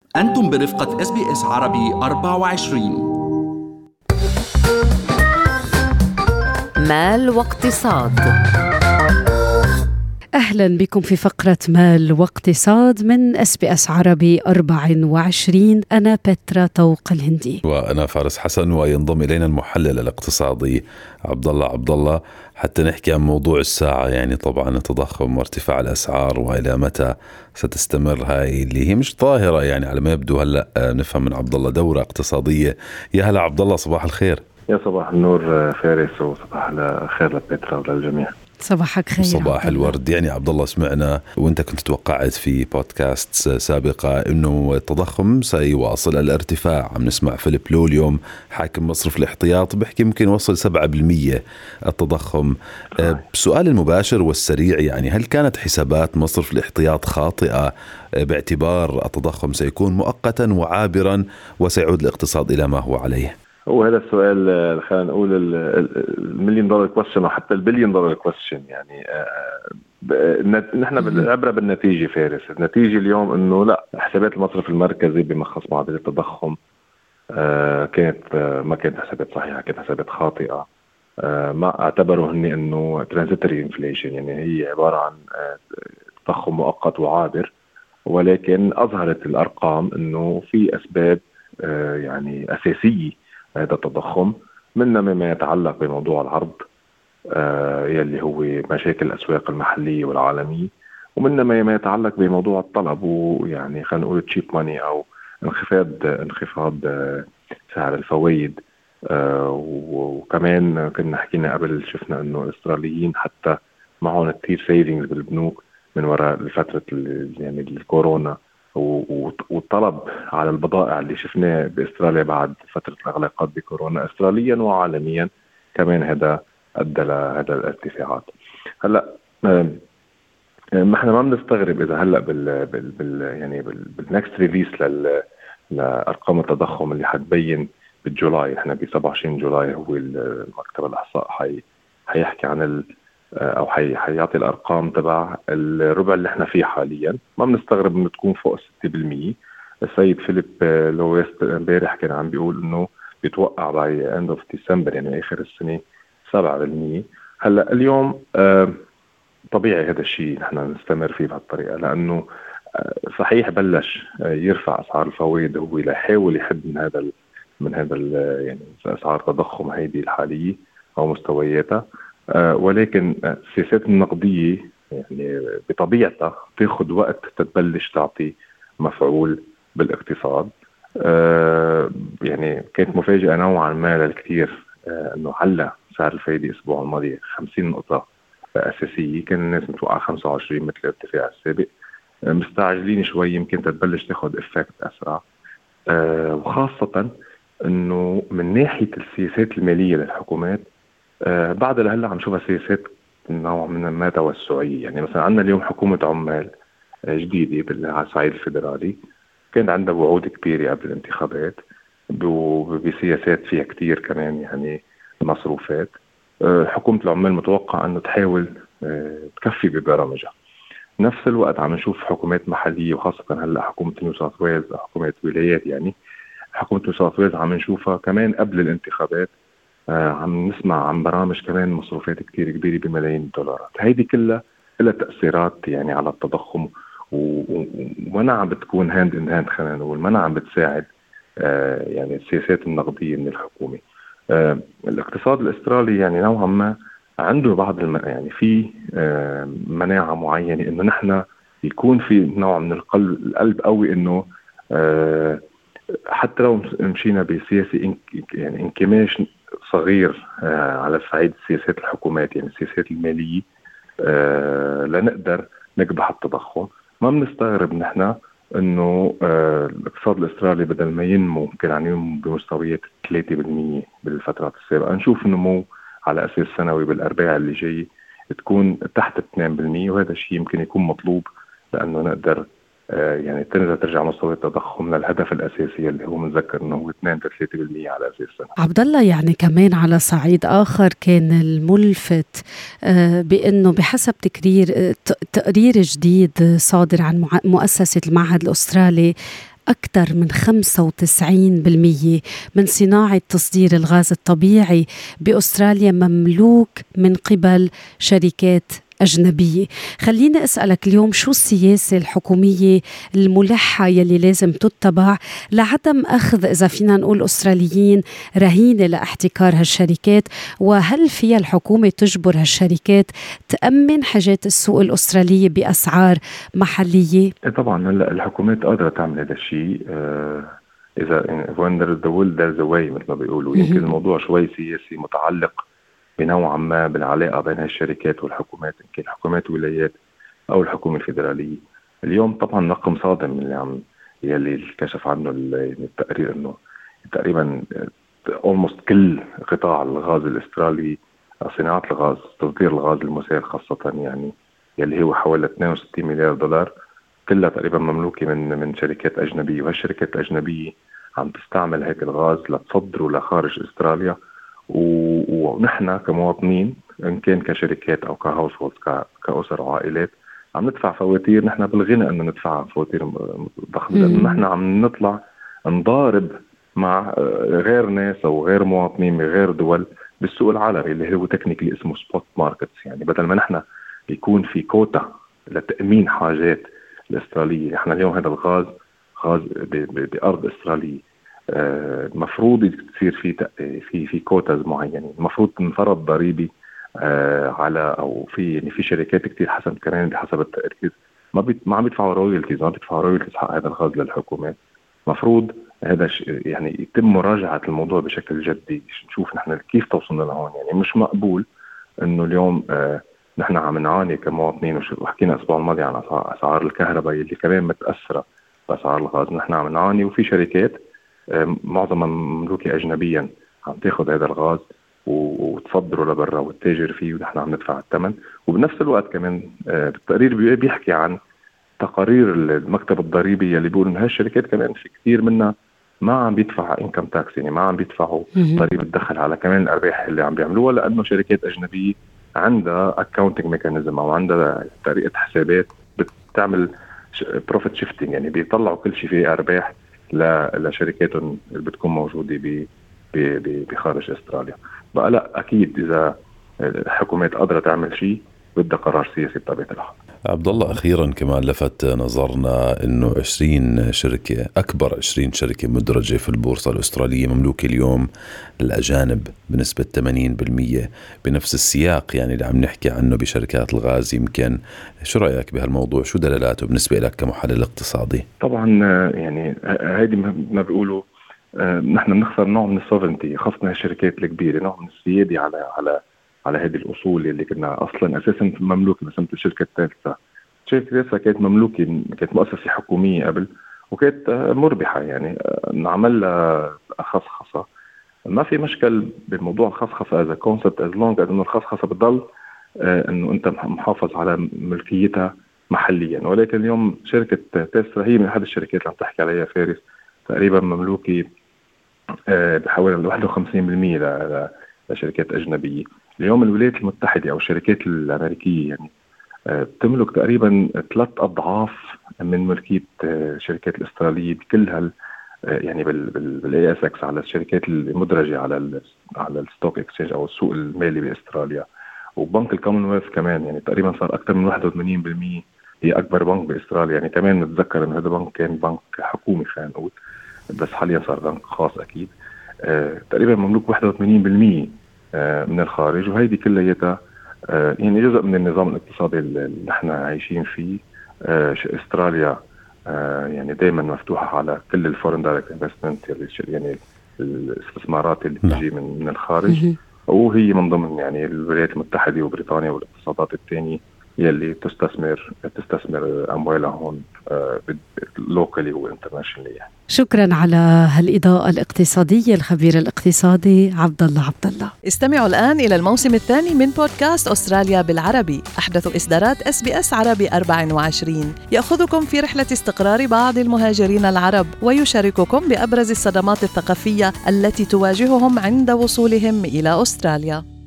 أنتم برفقة SBS عربي 24. مال واقتصاد. أهلا بكم في فقرة مال واقتصاد من SBS عربي 24. أنا بترا طوق الهندي وأنا فارس حسن، وينضم إلينا المحلل الاقتصادي عبد الله حتى نحكي عن موضوع الساعة، يعني طبعا التضخم وارتفاع الأسعار وإلى متى ستستمر هاي اللي هي مش ظاهرة، يعني على ما يبدو هلأ نفهم من عبد الله دورة اقتصادية. يا هلا عبد الله، صباح الخير. يا صباح النور فارس، وصباح الخير لبيترا وللجميع. صباحك خير. صباح الورد. يعني عبد الله، سمعنا وانت كنت توقعت في بودكاست سابقة انه التضخم سيواصل الارتفاع. عم نسمع فيليب لو اليوم حاكم مصرف الاحتياط بحكي ممكن يوصل 7% التضخم. بسؤال المباشر والسريع، يعني هل كانت حسابات مصرف الاحتياط خاطئة باعتبار التضخم سيكون مؤقتا وعابرا وسيعود الاقتصاد الى ما هو عليه؟ وهذا السؤال خلينا نقول المليون دولار كويستشن، وحتى البليون دولار كويستشن. يعني نحن بالعبرة بالنتيجة فارس. النتيجة اليوم انه لا، حسابات المصرف المركزي بمخص معدل التضخم كانت ما كانت حسابات صحيحة، كانت حسابات خاطئة. ما اعتبروا هني انه ترانزيتوري انفليشن، يعني هي عبارة عن تضخم مؤقت وعابر، ولكن اظهرت الارقام انه في اسباب يعني اساسية هذا التضخم، منها مما يتعلق بموضوع العرض يلي هو مشاكل الأسواق المحلية والعالمية، ومنها ما يتعلق بموضوع الطلب، ويعني خلينا نقول تشيب ماني أو انخفاض سعر الفوائد. وكمان كنا حكينا قبل، شفنا إنه الأستراليين حتى معهم كتير سيفينجز بالبنوك من وراء فترة يعني الكورونا، والطلب على البضائع اللي شفناه بأستراليا بعد فترة الإغلاقات بكورونا استراليا وعالميا كمان، هذا أدى لهذا الارتفاعات. هلا ما احنا ما بنستغرب إذا هلا يعني بالنكست ريليس لأرقام التضخم اللي حتبين بالجولاي. احنا ب 27 جولاي هو المكتب الإحصاء حيحكي عن او حيعطي الارقام تبع الربع اللي احنا فيه حاليا. ما بنستغرب انه تكون فوق 6%. السيد فيليب لو امبارح كان عم بيقول انه بيتوقع باي اند اوف ديسمبر، يعني اخر السنه 7%. هلا اليوم طبيعي هذا الشيء نحن نستمر فيه بهالطريقه، لانه صحيح بلش يرفع اسعار الفوائد هو ليحاول يحد من هذا يعني اسعار التضخم هيدي الحاليه او مستوياتها. ولكن السياسات النقدية يعني بطبيعتها تاخد وقت تتبلش تعطي مفعول بالاقتصاد. يعني كانت مفاجأة نوعا ما للكثير انه علّى سعر الفايدة الاسبوع الماضي 50 نقطة اساسية. كان الناس متوقع 25 مثل الارتفاع السابق. مستعجلين شوي، يمكن تتبلش تاخد افكت اسرع. وخاصة انه من ناحية السياسات المالية للحكومات بعد لهلا عم نشوفها سياسات نوع من ما توسعية. يعني مثلا عندنا اليوم حكومة عمال جديدة على الصعيد الفيدرالي، كان عندها وعود كبيرة قبل الانتخابات بسياسات فيها كتير كمان يعني مصروفات. حكومة العمال متوقع أنه تحاول تكفي ببرامجها. نفس الوقت عم نشوف حكومات محلية، وخاصة هلا حكومة نيو ساوث ويلز، حكومة ولايات. يعني حكومة نيو ساوث ويلز عم نشوفها كمان قبل الانتخابات عم نسمع عن برامج كمان مصروفات كتير كبيرة بملايين الدولارات. هيدي كلها لها تأثيرات يعني على التضخم، وما عم بتكون هاند ان هاند، خلينا نقول ما عم بتساعد يعني السياسات النقدية من الحكومة. الاقتصاد الأسترالي يعني نوعا ما عنده بعض يعني في مناعة معينة انه نحن يكون في نوع من القلب قوي، انه حتى لو مشينا بسياسة يعني انكماش صغير على صعيد سياسات الحكومات، يعني السياسات المالية، لنقدر نكبح التضخم. ما بنستغرب نحن انه الاقتصاد الاسترالي بدل ما ينمو كان عم ينمو بمستويات 3% بالفترات السابقة، نشوف نمو على اساس سنوي بالارباع اللي جاي تكون تحت 2%. وهذا الشيء يمكن يكون مطلوب لانه نقدر يعني ترجع مستوى التضخم للهدف الأساسي اللي هو منذكر أنه هو 2-3% على أساس سنة. عبد الله، يعني كمان على صعيد آخر كان الملفت بأنه بحسب تقرير جديد صادر عن مؤسسة المعهد الأسترالي أكثر من 95% من صناعة تصدير الغاز الطبيعي بأستراليا مملوك من قبل شركات أجنبية. خليني أسألك اليوم، شو السياسة الحكومية الملحة يلي لازم تتبع لعدم أخذ، إذا فينا نقول أستراليين، رهينة لاحتكار هالشركات؟ وهل فيها الحكومة تجبر هالشركات تأمن حاجات السوق الأسترالية بأسعار محلية؟ طبعا الحكومات قادرة تعمل هذا الشيء. إذا when there's the will there's a way مثل ما بيقولوا. يمكن الموضوع شوي سياسي متعلق بنوعا ما بالعلاقة بين الشركات والحكومات، يمكن الحكومات ولايات أو الحكومة الفيدرالية. اليوم طبعا رقم صادم اللي يلي كشف عنه التقرير إنه تقريبا almost كل قطاع الغاز الأسترالي، صناعة الغاز، تصدير الغاز المسال خاصة، يعني يلي هو حوالي 62 مليار دولار، كلها تقريبا مملوكة من شركات أجنبية. وهالشركات الأجنبية عم تستعمل هيك الغاز لتصدره لخارج أستراليا، ونحن كمواطنين إن كان كشركات أو كهاوس هولدز كأسر وعائلات عم ندفع فواتير. نحن بالغنى أن ندفع فواتير ضخمة، لأن نحن عم نطلع نضارب مع غير ناس أو غير مواطنين من غير دول بالسوق العالمي اللي هو تكنيكلي اسمه سبوت ماركتس. يعني بدل ما نحن يكون في كوتا لتأمين حاجات الأسترالية، نحن اليوم هذا الغاز بأرض أسترالية، المفروض تصير في كوتاز معينة، المفروض تنفرض ضريبي على، او في شركات كتير حسب كمان بحسب التقرير ما عم بيدفعوا رويالتيز، ما بيدفعوا رويالتيز حق هذا الغاز للحكومات. مفروض هذا يعني يتم مراجعة الموضوع بشكل جدي، نشوف نحن كيف توصلنا لهون. يعني مش مقبول انه اليوم نحن عم نعاني كمواطنين، وحكينا الاسبوع الماضي عن اسعار الكهرباء اللي كمان متأثرة باسعار الغاز. نحن عم نعاني وفي شركات معظمها مملوكة أجنبيا عم تاخذ هذا الغاز وتصدره لبرا والتاجر فيه، ونحن عم ندفع الثمن. وبنفس الوقت كمان التقرير بيحكي عن تقارير المكتب الضريبي اللي بيقول إن هالشركات كمان في كثير منها ما عم بيدفع إنكم تاكس، يعني ما عم بيدفعوا ضريبة الدخل على كمان الأرباح اللي عم بيعملوها، لأنه شركات أجنبية عندها accounting mechanism أو عندها طريقة حسابات بتعمل profit shifting، يعني بيطلعوا كل شيء فيه أرباح لشركاتهم اللي بتكون موجودة بخارج أستراليا. بقى لا، أكيد إذا الحكومات قادرة تعمل شيء بدها قرار سياسي بطبيعة الحال. عبد الله، أخيرا كمان لفت نظرنا إنه 20 شركة، أكبر 20 شركة مدرجة في البورصة الأسترالية مملوكة اليوم الأجانب بنسبة 80%، بنفس السياق يعني اللي عم نحكي عنه بشركات الغاز. يمكن شو رأيك بهالموضوع؟ شو دلالته بالنسبة لك كمحلل اقتصادي؟ طبعا يعني هيدي ما بيقولوا نحن بنخسر نوع من السوفرنتي، خاصة الشركات الكبيرة، نوع من السيادة على هذه الأصول اللي كنا أصلا أساسا مملوكة. مثلا الشركة الثالثة كانت مملوكة، كانت مؤسسة حكومية قبل وكانت مربحة، يعني نعمل لها خصخصة. ما في مشكل بالموضوع الخصخصة هذا كونسبت as long as إنه الخصخصة بتضل إنه أنت محافظ على ملكيتها محليا. ولكن اليوم شركة تسلا هي من أحد الشركات اللي عم تحكي عليها فارس، تقريبا مملوكة بحوالي 51% لشركات أجنبية. اليوم الولايات المتحدة أو الشركات الأمريكية يعني تملك تقريبا 3 أضعاف من ملكية الشركات الأسترالية بكلها، يعني بالاي اس اكس، على الشركات المدرجة على الستوك اكسشينج أو السوق المالي بأستراليا. وبنك الكومنولث كمان يعني تقريبا صار أكثر من 81%، هي أكبر بنك بأستراليا. يعني كمان نتذكر إن هذا بنك كان بنك حكومي خلينا نقول، بس حاليا صار بنك خاص أكيد. تقريبا مملوك 81% من الخارج، وهيدي كلها يعني جزء من النظام الاقتصادي اللي نحن عايشين فيه. استراليا يعني دائما مفتوحة على كل الفورن دايركت انفستمنت، يعني الاستثمارات اللي بتجي من الخارج، وهي من ضمن يعني الولايات المتحدة وبريطانيا والاقتصادات الثانية يلي تستثمر أموالها هون لوكالي وانترناشنالي. يعني شكرا على هالإضاءة الاقتصادية الخبير الاقتصادي عبد الله. استمعوا الآن إلى الموسم الثاني من بودكاست أستراليا بالعربي، أحدث إصدارات SBS عربي 24 يأخذكم في رحلة استقرار بعض المهاجرين العرب ويشارككم بأبرز الصدمات الثقافية التي تواجههم عند وصولهم إلى أستراليا.